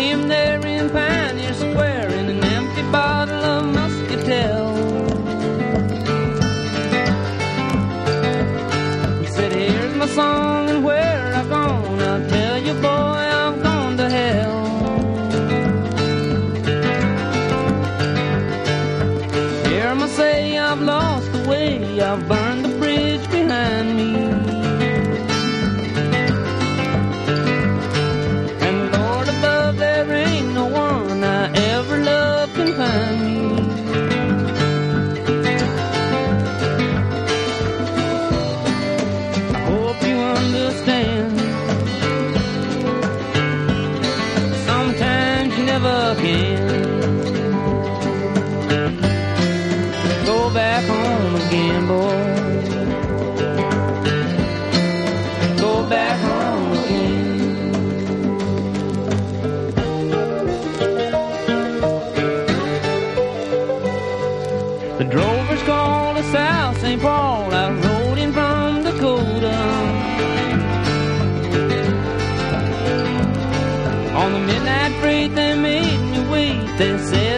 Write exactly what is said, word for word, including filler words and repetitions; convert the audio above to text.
him there in Pioneer Square in an empty bottle of Muscatel. He said, here's my song and where I've gone. I'll tell you, boy, I've gone to hell. Hear 'em say I've lost the way, I've burned the bridge behind me. And Lord above, there ain't no one I ever loved can find me. I hope you understand, sometimes you never can. Go back home again, boy. Go back home again. The drovers call us South Saint Paul. I rode in from Dakota. On the midnight freight they made me wait. They said